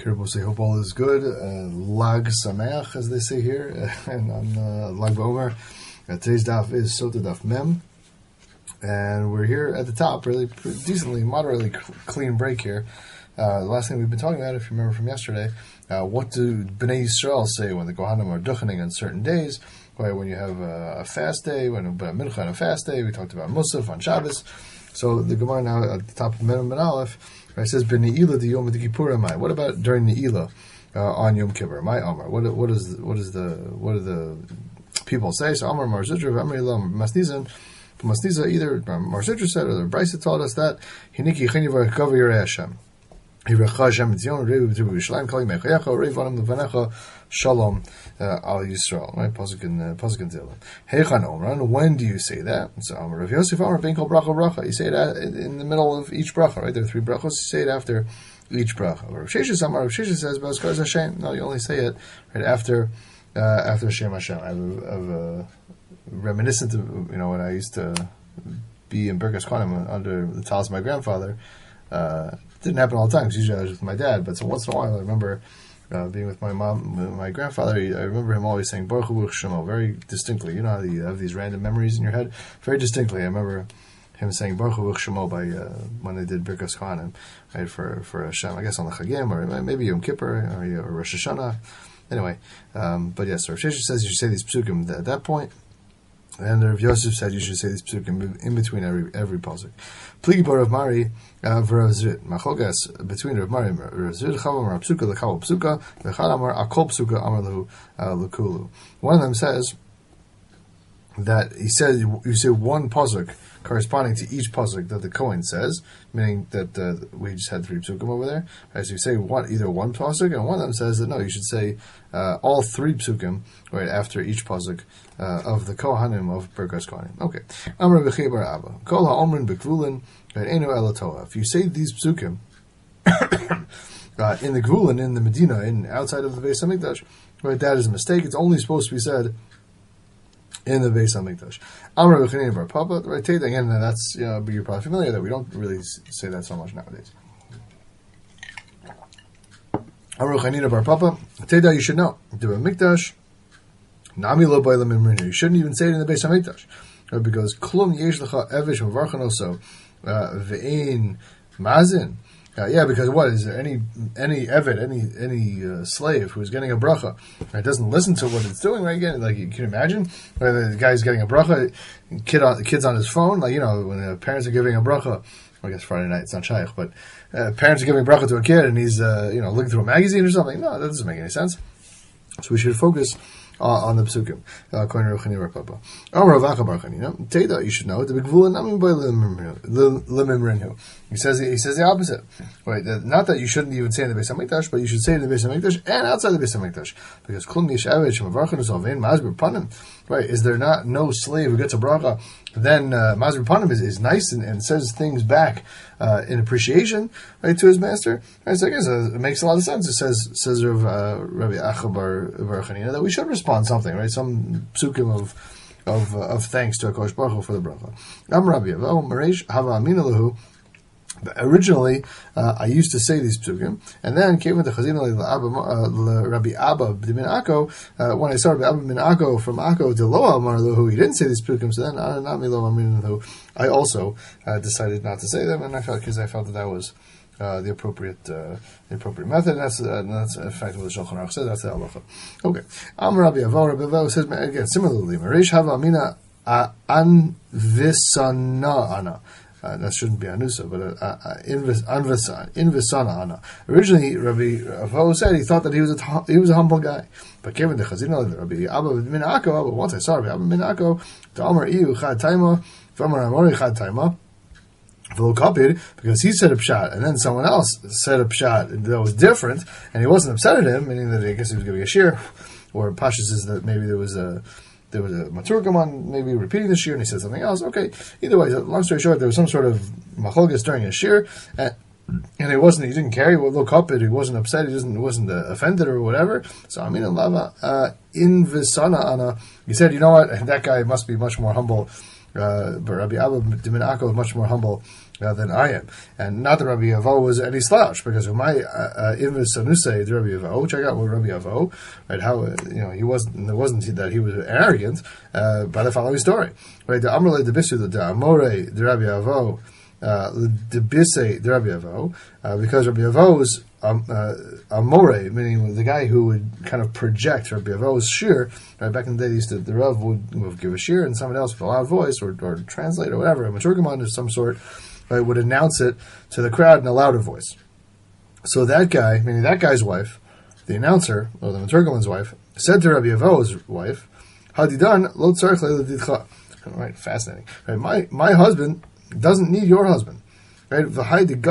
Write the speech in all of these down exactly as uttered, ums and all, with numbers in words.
Kirbos, I hope all is good. Uh, Lag Sameach, as they say here, and on uh, Lag B'Omer. Uh, today's daf is Sota Daf Mem, and we're here at the top, really decently, moderately clean break here. Uh, the last thing we've been talking about, if you remember from yesterday, uh, what do Bnei Yisrael say when the Kohanim are duchening on certain days? Right, when you have a, a fast day, when a mincha on a fast day, we talked about Musaf on Shabbos. So the Gemara now at the top of Mem Ben Aleph, right, says B'Ne'ilah di Yom Kippur. What about during Ne'ilah uh, on Yom Kippur? My Amar. What what is what is the what do the people say? So Amar Mar Zitra Amar Ilah Masnizan. Masniza either Mar Zitra said or the Brisa taught us that Hiniki Chenivar Kav Yirei Hashem. Shalom uh, al Yisrael. Right, pasuk in uh, pasuk in Tehillim. Heichan Omran. When do you say that? So Amar Rav Yosef Amar Ben Kol Bracha Bracha. You say it in, in the middle of each bracha. Right, there are three brachos. You say it after each bracha. Rav Sheshes Amar Rav Sheshes says B'Azkar Hashem. No, you only say it right after uh, after Shem Hashem. I have a, I have a reminiscent of you know when I used to be in Birkas Kohanim under the talis of my grandfather. Uh, didn't happen all the time because usually I was with my dad, but so once in a while I remember uh, being with my mom, with my grandfather. I remember him always saying Baruch Hu Shemo very distinctly. You know how you have these random memories in your head? Very distinctly. I remember him saying Baruch Hu Shemo by uh, when they did Birkas Kohanim, right, for for Hashem. I guess on the Chagim or maybe Yom Kippur or, or Rosh Hashanah. Anyway, um, but yes, Rav Sheshes says you should say these psukim at that point. And Rav Yosef said you should say this psukim in between every every pasuk. Pligi bar Rav Mari v'Rav Zrid machogas between Rav Mari and Rav Zrid chavam Rav Psuka l'chav psuka v'chad amar akol psuka amar lahu l'kulu. One of them says that he says you say one pasuk corresponding to each pasuk that the Kohen says, meaning that uh, we just had three psukim over there. Right, so you say one, either one pasuk, and one of them says that no, you should say uh, all three psukim right after each pasuk uh, of the Kohanim of Birkas Kohanim. Okay. Amar b'chei bar Abba kol ha'omrin b'gvulin enu elatoa. If you say these psukim uh, in the Gvulin, in the Medina, in outside of the Beis Hamikdash, right, that is a mistake. It's only supposed to be said in the Beis Hamikdash. Amar b'chanina bar Papa, right? Again, that's you know, you're probably familiar that we don't really say that so much nowadays. Amar b'chanina bar Papa, Teda, you should know the Mikdash. Nami lo b'aylam imrinu. You shouldn't even say it in the Beis Hamikdash, right? Because klum yesh lecha evish mevarchan oso ve'ein mazin. Uh, yeah, because what is there any any evid, any any uh, slave who's getting a bracha, right, doesn't listen to what it's doing, right? Again, like you can imagine, right, the guy's getting a bracha, kid on the kid's on his phone, like you know when the parents are giving a bracha. Well, I guess Friday night it's not shaykh, but uh, parents are giving a bracha to a kid and he's uh, you know looking through a magazine or something. No, that doesn't make any sense. So we should focus Uh, on the psukim, according to Rav Chanina bar Papa. Amar Rav Acha bar Chanina, Teda, you should know the b'gvulin nami by limimrinu. He says he says the opposite, right? That, not that you shouldn't even say in the Beis Hamikdash, but you should say in the Beis Hamikdash and outside the Beis Hamikdash, because klum nish aved shemavarchan usalvein mazbir panim. Right? Is there not no slave who gets a bracha? Then uh, mazbir panim is, is nice and, and says things back uh, in appreciation, right, to his master. Right? So I guess uh, it makes a lot of sense. It says says Rav uh, Rabbi Acha bar bar Chanina that we should respond something, right? Some psukim of of uh, of thanks to HaKadosh Baruch Hu for the bracha. Am Rabbi Avo Mareish Hava Amina Lahu. Originally, uh, I used to say these psukim, and then came into Chazina uh, Rabbi Abba bin Akko. Uh, when I saw Rabbi Abba bin Akko from Akko to Lo Amar Lahu, he didn't say these psukim. So then, uh, not me Lo Amar Lahu. I also uh, decided not to say them, and I felt because I felt that that was uh, the appropriate uh, the appropriate method. And that's uh, and that's in fact what the Shulchan Aruch said. That's the halacha. Okay, Am Rabbi Avo. Rabbi Avo says again similarly. Marish Hava Amina An Visana Ana. Uh, that shouldn't be anusa, but uh, uh, invisana ana. Originally, Rabbi Avo said he thought that he was a he was a humble guy, but given the chazina, Rabbi Abba bin Akko. But once I saw Rabbi Abba bin Akko, the Amar Iu Chad Taima, V'Amar Amori Chad Taima, V'Lo Kapir, because he said a pshat, and then someone else said a pshat that was different, and he wasn't upset at him, meaning that I guess he was giving a shir, or Pashas is that maybe there was a. There was a maturgamon maybe repeating the shir, and he said something else. Okay, either way, long story short, there was some sort of macholgas during a shir, and, and it wasn't. He didn't care. He would look up it. He wasn't upset. He wasn't wasn't uh, offended or whatever. So I mean, lava uh, in visana ana. He said, you know what? That guy must be much more humble. Uh, but Rabbi Abba bin Akko is much more humble uh, than I am. And not that Rabbi Avo was any slouch, because of my Ivus Sanusei, the Rabbi Avo, check out what Rabbi Avo, right, how, uh, you know, he wasn't, it wasn't that he was arrogant, uh, by the following story. Right, the Amrle de Bisu, the Amore, the Rabbi Avo, uh, the Bisei, the Rabbi Avo, uh, because Rabbi Avo's Um, uh, Amore, meaning the guy who would kind of project Rabbi Avo's shir. Right, back in the day, they used to, the Rav would, would give a shir, and someone else with a loud voice or, or translate or whatever, a maturgamon of some sort, right, would announce it to the crowd in a louder voice. So that guy, meaning that guy's wife, the announcer or the maturgamon's wife, said to Rabbi Avo's wife, "Hadidan lo tzarich le'ledidcha." Right, fascinating. Right, my my husband doesn't need your husband. Right, right, and the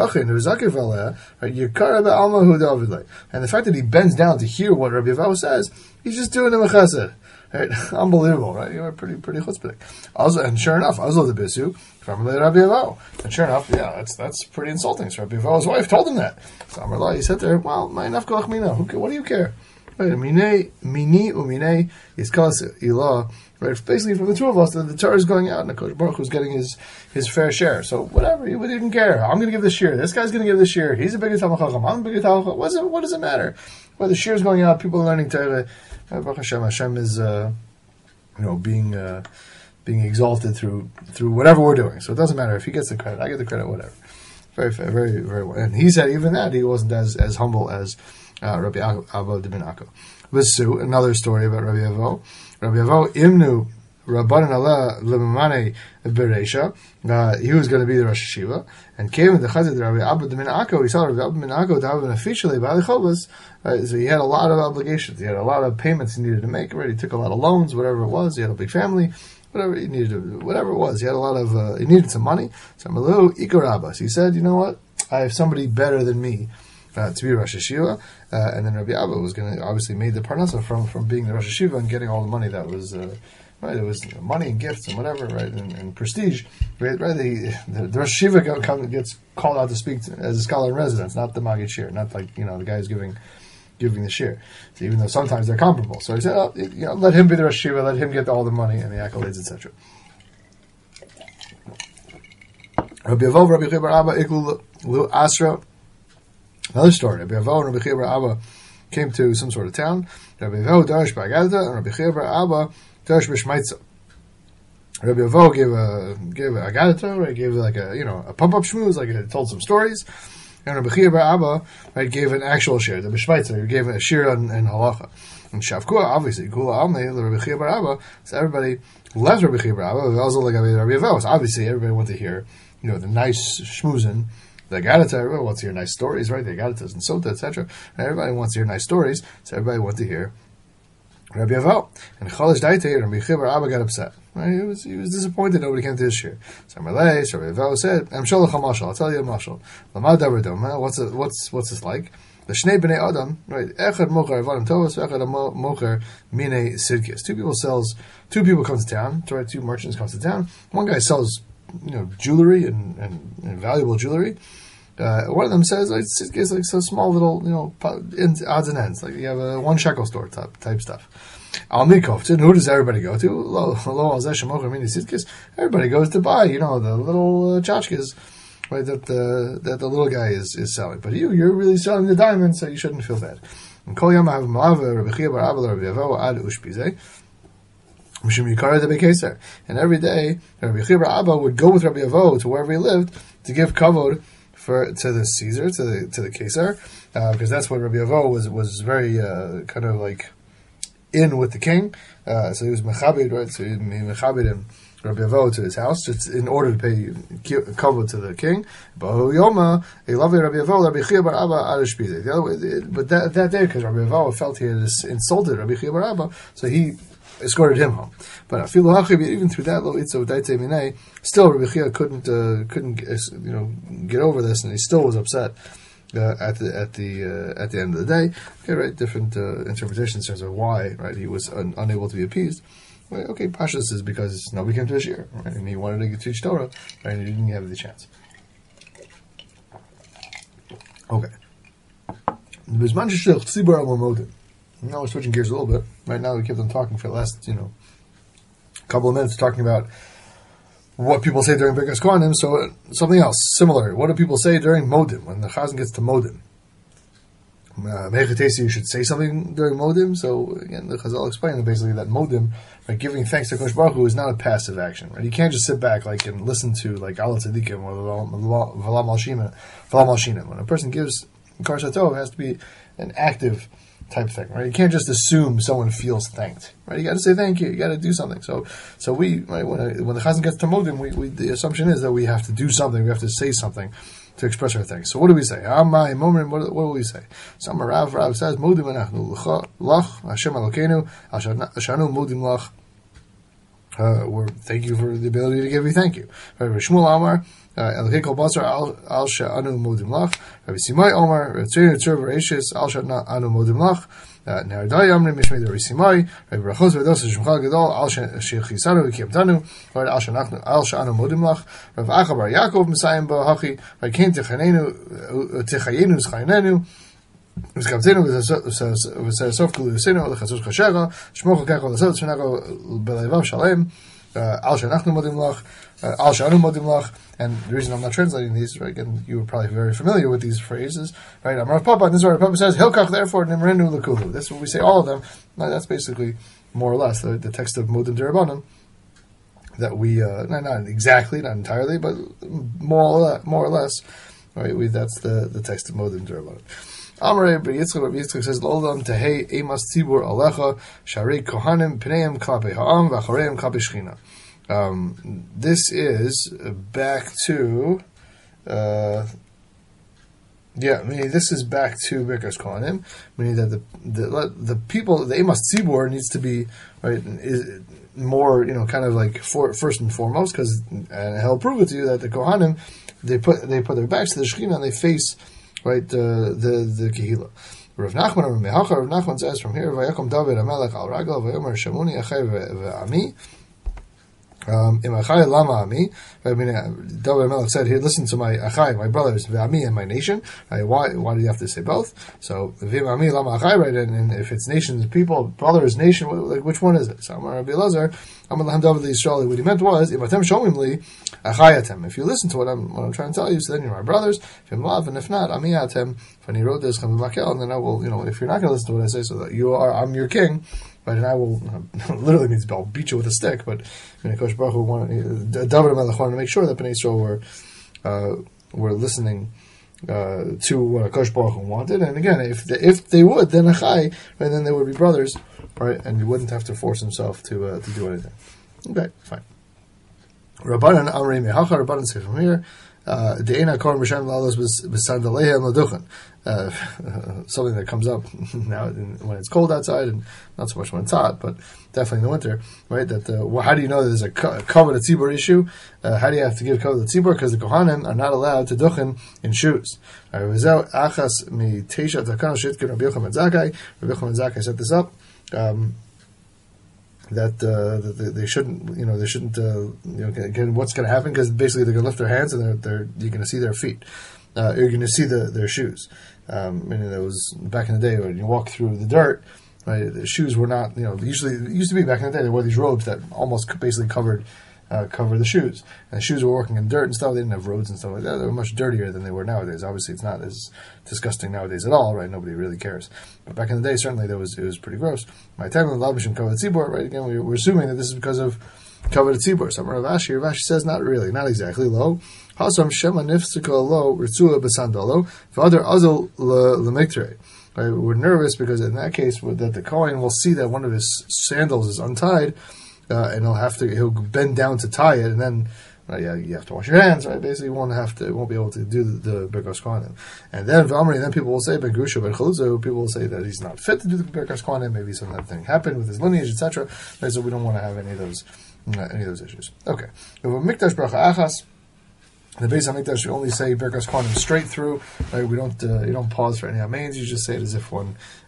fact that he bends down to hear what Rabbi Avo says, he's just doing him a chesed. Right, unbelievable, right? You are pretty, pretty chutzpah. Also, and sure enough, Azlo the Bisu from Rabbi Avo, and sure enough, yeah, that's that's pretty insulting. So Rabbi Avo's wife told him that. So Amar he said there, well, my nafkoch mina, what do you care? Right, mine mini umine is kalas ilah. Right, basically from the two of us, the, the Torah is going out, and the Kodesh Baruch Hu is getting his, his fair share. So whatever, he didn't care. I'm going to give this share. This guy's going to give this share. He's a bigger Talmud Chacham. I'm a bigger Talmud Chacham. What does it, what does it matter? Well, the share is going out. People are learning Torah. Baruch Hashem, Hashem is, uh, you know, being uh, being exalted through through whatever we're doing. So it doesn't matter if he gets the credit, I get the credit, whatever. Very fair, very very well. And he said even that he wasn't as as humble as uh, Rabbi Avo de Ben Akko. Visu, another story about Rabbi Avo. Rabbi Avo imnu. Rabbanan Allah Lemamane Bereisha. He was going to be the Rosh Hashiva, and came in the Chazid Rabbi Abba de Min Akko. He saw Rabbi Abba de Min Akko to have an officially by the Chovas. So he had a lot of obligations. He had a lot of payments he needed to make. Already, he took a lot of loans, whatever it was. He had a big family, whatever he needed, to, whatever it was. He had a lot of. Uh, he needed some money. So Malu Ikarabas. He said, you know what? I have somebody better than me. Uh, to be Rosh Hashiva, uh, and then Rabbi Abba was going to obviously made the parnasa from from being the Rosh Hashiva and getting all the money that was. Uh, Right, it was money and gifts and whatever, right, and, and prestige. Right, right. The, the, the Rosh Hashiva come, gets called out to speak to, as a scholar in residence, not the Maggid Shir, not like you know the guy who's giving giving the shir. So even though sometimes they're comparable, so he said, oh, you know, let him be the Rosh Hashiva, let him get all the money and the accolades, et cetera. Rabbi Avo, Rabbi Chibar Abba, Iklu Lu Asra. Another story. Rabbi Avo and Rabbi Chibar Abba came to some sort of town. Rabbi Avo Darish B'Agadata and Rabbi Chibar Abba. Rabbi Avo gave a gave a Agadata, right? Gave like a you know a pump up shmooze, like it told some stories. And Rabbi Chia bar Abba, right, gave an actual shir. The B'Shmeitzer, he gave a shir on, in halacha. And Shavkua, obviously, Kula Almei, the Rabbi Chia bar Abba. So everybody left Rabbi Chia bar Abba. Also like Rabbi Avo. So obviously, everybody wanted to hear you know the nice shmoozin. The Agadata, everybody wants to hear nice stories, right? The Agadatas and Sota, et cetera. And everybody wants to hear nice stories, so everybody wanted to hear Rabbi Avo. And Cholish Daite, Rabbi Chia bar Abba got upset. Right? He was he was disappointed nobody came to his shir. So Rabbi Avo said, I'm Sholach HaMashal, I'll tell you a mashal. Lamad Davar Doma, what's it, what's what's this like? The Shnei Bnei Adam, right? Echad Mocher Avadim Tovos, Echad Mocher Mine Sidkis. Two people sells two people come to town, right? Two merchants come to town. One guy sells you know jewelry and, and, and valuable jewelry. Uh, one of them says like it's like so small little you know odds and ends, like you have a one shekel store type type stuff. Al Mikov, who does everybody go to? Lo Lo Al Zesh Mocher Mini Sidkis. Everybody goes to buy, you know, the little uh, tchotchkes, right? That the that the little guy is, is selling. But you, you're really selling the diamonds, so you shouldn't feel bad. And Kol Yom Hav Malava Rabbi Chia bar Abba Rabbi Avo Ad Ushpizeh. And every day, Rabbi Chia bar Abba would go with Rabbi Avo to wherever he lived to give kavod for to the Caesar, to the to the Caesar, uh, because that's what Rabbi Avo was was very uh, kind of like in with the king. Uh, so he was mechabed, right? So he mechabed him, Rabbi Avo, to his house just in order to pay kavod to the king. But Yoma, he loved Rabbi Avo, Rabbi Chia bar Abba Adashpide. The other way, but that that day, because Rabbi Avo felt he had insulted Rabbi Chia bar Abba, so he escorted him home. But even through that little itza daite minei, still Rabbi Chia couldn't uh, couldn't you know get over this, and he still was upset uh, at the at the uh, at the end of the day. Okay, right, different uh, interpretations in terms of why right he was un- unable to be appeased. Right, okay, Pashas is because nobody came to his year, right, and he wanted to teach Torah, right, and he didn't have the chance. Okay. Now we're switching gears a little bit. Right now we kept on talking for the last, you know, couple of minutes talking about what people say during Birkas Kohanim. So something else similar. What do people say during Modim when the Chazan gets to Modim? Uh, you should say something during Modim. So again, the Chazal explained basically that Modim, right, giving thanks to Kosh Baruch Hu, is not a passive action. Right, you can't just sit back like and listen to like Al Tzadikim or V'lam Malshinim. When a person gives Kar Satov, it has to be an active type thing, right? You can't just assume someone feels thanked, right? You got to say thank you. You got to do something. So, so we, right, when, I, when the Chazan gets to Modim, we, we, the assumption is that we have to do something. We have to say something to express our thanks. So, what do we say? Amai Momrim. What, what do we say? Some Rav Rav says Modim Anachnu Lach Hashem Elokeinu Ashanu Modim Lach. Uh, we're thank you for the ability to give you thank you. Rabbi Shmuel Amar Elokei Kol Basar Al She'anu Modim Lach. Rabbi Simai Omar Tzir Tzir V'Reishis Al She'anu Modim Lach. Nerdai Amrim Mishmei Rabbi Simai Rabbi Rachos V'Dos Shemchal Gadol Al She'Chisanu V'Kiyamtanu Al She'anu Al She'anu Modim Lach. Rabbi Acha Bar Yaakov Messiah B'Hachi Rabbi Kain Techayenu Techayenu Zchaynenu V'Skavtenu V'Sasov Kulu Yisenu L'Chatzos Chashega Shmoch L'Kach L'Sot Shnago B'Leivav Shalem Al She'anachnu Modim Lach Al She'anu Modim Lach. And the reason I'm not translating these, right, again, you were probably very familiar with these phrases, right? Amar Papa, and this is what Papa says, Hilkach, therefore, Nimrenu L'Kulu. That's what we say, all of them. Now, that's basically, more or less, the, the text of Modim Derabanan, that we, uh, not, not exactly, not entirely, but more or less, more or less right, we, that's the, the text of Modim Derabanan. Amar Rabbi Yitzchak, Rabbi Yitzchak says, L'olam tehei emas tzibur alecha, sharei kohanim pneim klape ha'am, v'achareim klape shchina. Um, this is back to, uh, yeah, meaning this is back to Birkas Kohanim, meaning that the the, the people, the Emas Tzibur needs to be, right, is more, you know, kind of like for, first and foremost, because, and he'll prove it to you that the Kohanim, they put they put their backs to the Shekhinah and they face, right, uh, the the Kehillah. Rav Nachman, Rav Mehacha, Rav Nachman says from here, Vayakom David Amelech al Ragal, Vayomer Shamuni Achai Ve'ami. Um, in Achai Lama Ami, I mean, David Melech said here, listen to my Achai, my brothers, Ve'ami and my nation. Right? Why, why do you have to say both? So, Ve'ami Lama Achai, right? And, and if it's nations, people, brothers, nation, like, which one is it? So, Amar Rabbi Elazar, Amar Lahem David Yisrael, what he meant was, if Atem Shomim Li, Achai Atem. If you listen to what I'm, what I'm trying to tell you, so then you're my brothers. If I'm love, and if not, Ami Atem. If I wrote this, and then I will, you know, if you're not going to listen to what I say, so that you are, I'm your king. Right, and I will, literally means I'll beat you with a stick, but you know, Kosh Baruch Hu wanted, David Melech wanted to make sure that Bnei Yisrael were, uh, were listening uh, to what Kosh Baruch Hu wanted. And again, if they, if they would, then Achai, right, then they would be brothers, right, and he wouldn't have to force himself to uh, to do anything. Okay, fine. Rabbanan Amrei Mehacha, Rabbanan say from here, De'ena Kor Mishan Lalos B'Sandalehem Laduchan. Uh, something that comes up now when it's cold outside, and not so much when it's hot, but definitely in the winter, right? That uh, well, how do you know there's a cover the tzibur issue? Uh, how do you have to give cover the tzibur? Because the kohanim are not allowed to duchen in shoes. Achas mi teisha takana shitkin Rabbi Yochanan Zakkai. Rabbi Yochanan Zakkai set this up. Um, that, uh, that they shouldn't, you know, they shouldn't, uh, you know, again, what's going to happen? Because basically they're going to lift their hands and they're, they're you're going to see their feet. Uh, you're going to see the, their shoes. Um, meaning that was back in the day when you walk through the dirt, right? The shoes were not, you know, usually it used to be back in the day they wore these robes that almost basically covered uh, covered the shoes. And the shoes were working in dirt and stuff. They didn't have roads and stuff like that. They were much dirtier than they were nowadays. Obviously, it's not as disgusting nowadays at all, right? Nobody really cares. But back in the day, certainly there was it was pretty gross. My time in the Labishim covered the tzibur, right? Again, we're, we're assuming that this is because of covered the tzibur. Some Rav Ashi, Rav Ashi says not really, not exactly. Low. Hasam shema nifsika lo ritzua besandalo v'adar azal lemiktre. Right, we're nervous because in that case, that the Kohen will see that one of his sandals is untied, uh, and he'll have to he'll bend down to tie it, and then right, yeah, you have to wash your hands. Right, basically, you won't have to, won't be able to do the, the Birkas Kohanim. And then V'amri, then people will say Ben Grusha Ben Chalutza. People will say that he's not fit to do the Birkas Kohanim. Maybe some other thing happened with his lineage, et cetera. Right, so we don't want to have any of those uh, any of those issues. Okay, we have a Mikdash Bracha Achas. The Beis Hamikdash, you only say Birkas Kohanim straight through. Right? We don't uh, you don't pause for any Ameins. You just say it as if one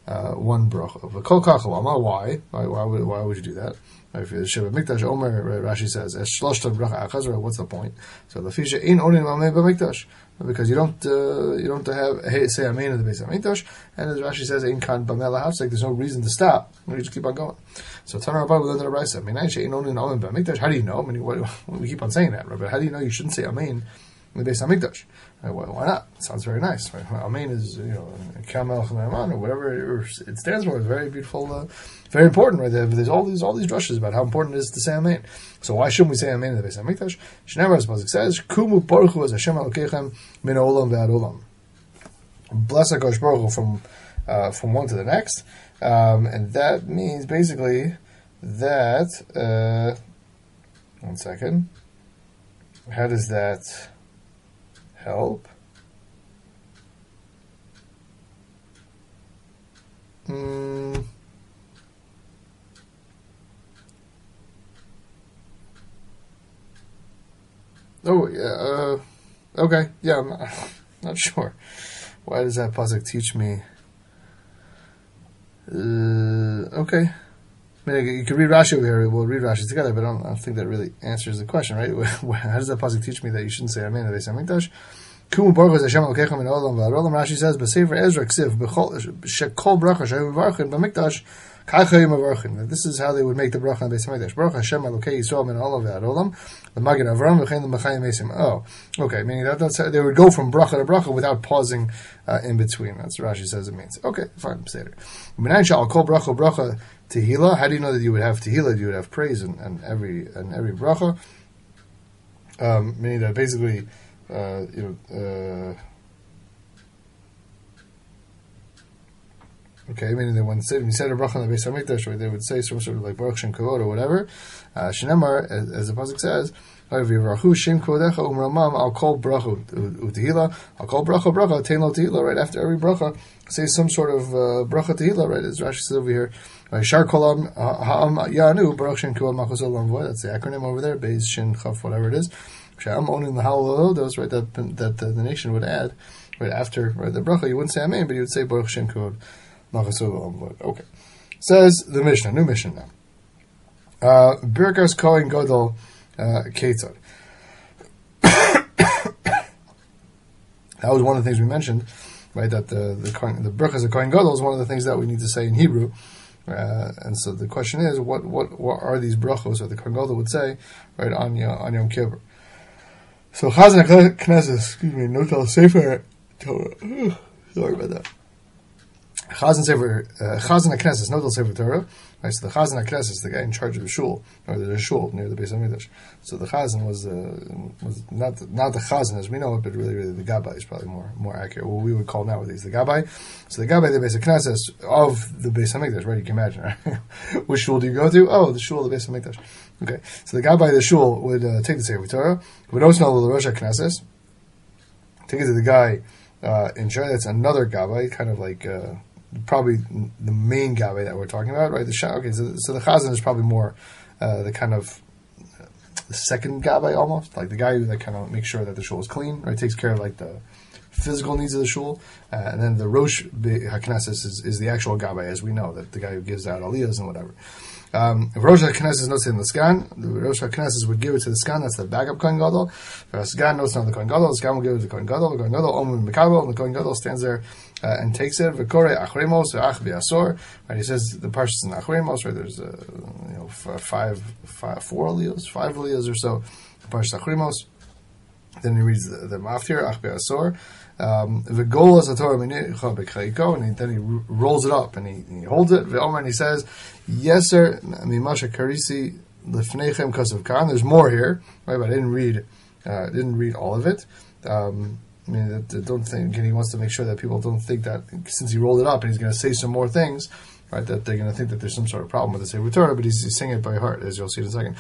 uh, one bracha. V'kol kach lama, why? Why, why, would, why would you do that? If you're Sheva Mikdash Omer, Rashi says, Es shloshta bracha achaz, what's the point? So Lafisha ein onin mameh b'mikdash. Because you don't, uh, you don't have, hey, say amen in the Beis HaMikdash, and as Rashi says, ein kan b'meh lahafsek, there's no reason to stop. You just keep on going. So Tanur Rabban, we learned in the Raisa, Minayin she'ein onin amen b'mikdash. How do you know? I mean, what, we keep on saying that, right? But how do you know you shouldn't say amen in the Beis HaMikdash? Right, well, why not? It sounds very nice, right? Amen is, you know, Kamel Chanaman, or whatever it stands for. It's very beautiful, uh, very important, right? There's all these all these drushes about how important it is to say Amen. So why shouldn't we say Amen in the Beis HaMikdash? Shneimar, as Pasuk says, Kumu Baruch Hu as Hashem Elokechem min ha'olam ve'ad olam. Bless HaKadosh Baruch Hu from uh, from one to the next, um, and that means basically that. Uh, one second. How does that help? Mm. Oh, yeah, uh, okay, yeah, I'm not, not sure. Why does that pasuk teach me? Uh, okay. I mean, you could read Rashi over here, we'll read Rashi together, but I don't, I don't think that really answers the question, right? How does that pasuk teach me that you shouldn't say Amen in the Beis HaMikdash? Kumu Baruch Hu Hashem Elokechem min ha'olam ve'ad olam. Rashi says, B'sefer Ezra Ksiv, Shekol bracha shehu mevarchin b'mikdash, kach hayu mevarchin. This is how they would make the bracha in the Beis HaMikdash. Baruch Hashem Elokei Yisrael min ha'olam ve'ad olam, l'magid Avram v'chein l'machayim esim. Oh, okay, meaning that that's how they would go from bracha to bracha without pausing uh, in between. That's what Rashi says it means. Okay, fine, say it. Minayin she'al kol bracha bracha tehillah. How do you know that you would have tehillah? You would have praise in, in every in every bracha. Um, meaning that basically, uh, you know. Uh, Okay, meaning that when you said a bracha on the Beis HaMikdash, right, they would say some sort of like Baruch Shem Kavod or whatever. Uh, Shenemar, as, as the pasuk says, V'yivrachu Shem Kavodecha Umramam Al Kol Bracha Utehila Al Kol Bracha Bracha Tein Lo Tehila. Right after every bracha, say some sort of uh, bracha Tehila. Right, as Rashi says over here. Shar Kolam Ha'am Yanu Baruch Shem Kavod Malchus Olam V'Od. That's the acronym over there. Beis Shin Chaf, whatever it is. Sham owning the Halal those right that that uh, the nation would add right after right, the bracha. You wouldn't say Amen, but you would say Baruch Shem Kavod. Okay. Says the Mishnah, new Mishnah now. Uh, Birkas Kohen Gadol Ketzad. That was one of the things we mentioned, right? That the the, the Birkas of Kohen Gadol is one of the things that we need to say in Hebrew. Uh, and so the question is, what what what are these brachos that the Kohen Gadol would say, right, on on Yom Kippur? So Chazan Knesset, excuse me, Notal Sefer Torah. Sorry about that. Chazan Sefer, uh, Chazan HaKnesses, Nodal Sefer Torah. Right, so the Chazan HaKnesses is the guy in charge of the shul, or the shul near the Beis HaMikdash. So the Chazan was uh, was not the, not the Chazan as we know it, but really, really the Gabbai is probably more more accurate. What we would call nowadays the Gabbai. So the Gabbai, the Beis HaKnesses of the Beis HaMikdash, right? You can imagine, right? Which shul do you go to? Oh, the shul of the Beis HaMikdash. Okay, so the Gabbai, the shul would uh, take the Sefer Torah, would also know the Rosh HaKnesses, take it to the guy uh, in charge. That's another Gabbai, kind of like. Uh, Probably the main Gabbai that we're talking about, right? The okay, so, so the Chazan is probably more uh, the kind of uh, the second Gabbai almost, like the guy who that kind of makes sure that the shul is clean, right? Takes care of like the physical needs of the shul, uh, and then the Rosh HaKnesses is, is the actual Gabbai, as we know, that the guy who gives out aliyahs and whatever. Um, if Rosh HaKnesses notes it in the Skan, the Rosh HaKnesses would give it to the Skan, that's the backup Kohen Gadol. If the Skan notes it on the Kohen Gadol, the Skan will give it to the Kohen Gadol, the Kohen Gadol, Omen Mekabel, and the Kohen Gadol stands there uh, and takes it. V'korei achremos, v'ach v'asor. Right, he says the parshas in achremos, right, there's, uh, you know, five, five, four aliyahs, five aliyahs or so, parshas achremos. Then he reads the, the maftir, ach v'asor. Um, the goal is a Torah minicha b'chayiko, and then he r- rolls it up and he, he holds it. V'omer, and he says, "Yeser mimasha karisi lefneichem kasav kan." There's more here, right? But I didn't read, uh, didn't read all of it. Um, I mean, that, that don't think. And he wants to make sure that people don't think that since he rolled it up and he's going to say some more things, right? That they're going to think that there's some sort of problem with the Sefer Torah. But he's, he's saying it by heart, as you'll see in a second.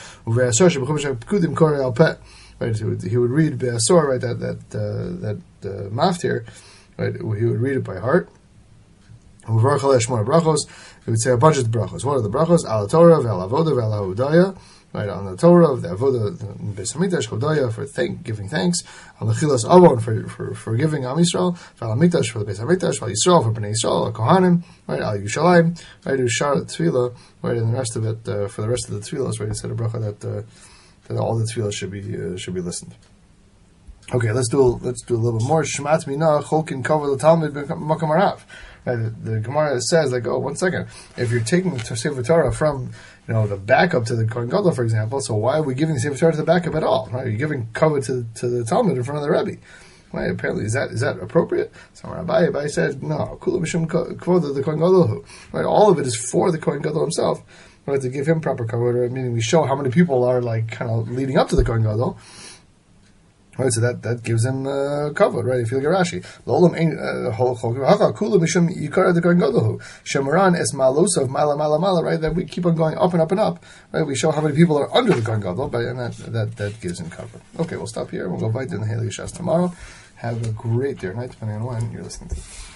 Right, he would, he would read Be'asor, right, that that uh, that uh, maftir, right, he would read it by heart. He would say a bunch of brachos. What are the brachos? Al Torah, Ve'al Avoda, Ve'al Ha'udaya, right, on the Torah, of the Avodah, the Beis Hamikdash, Chodoya, for thank, giving thanks, on the Chilas Avon, for, for forgiving Am Yisrael, for Al Hamikdash, for the Beis Hamikdash, for Yisrael, for Bnei Yisrael, Al Kohanim, right, Al Yushalayim, right, to Shar Tefillah, right, and the rest of it, uh, for the rest of the Tefillahs, right, he said a bracha that, uh, that all the Tefillahs should be, uh, should be listened. Okay, let's do a, let's do a little bit more. Shmat Mina Cholkin Cover the Talmud Makam Arav. Right, the, the Gemara says, like, oh, one second. If you're taking the Sefer Torah from, you know, the backup to the Kohen Gadol, for example, so why are we giving the Sefer Torah to the backup at all? Right, you're giving cover to to the Talmud in front of the Rebbe. Right, apparently, is that is that appropriate? So Rabbi, Rabbi said, no. Kula Mishum Kvoda the Kohen Gadol. Right, all of it is for the Kohen Gadol himself. Right, to give him proper cover, meaning we show how many people are like kind of leading up to the Kohen Gadol. Right, so that, that gives him uh, cover, right? If you look at Rashi, L'olam ein haka kula mishum yikara dekohen gadol shemaran es malosav mala mala mala. Right, that we keep on going up and up and up. Right, we show how many people are under the kohen gadol, but and that that that gives him cover. Okay, we'll stop here. We'll go right in the Halei Shas tomorrow. Have a great day or night, depending on when you're listening to this.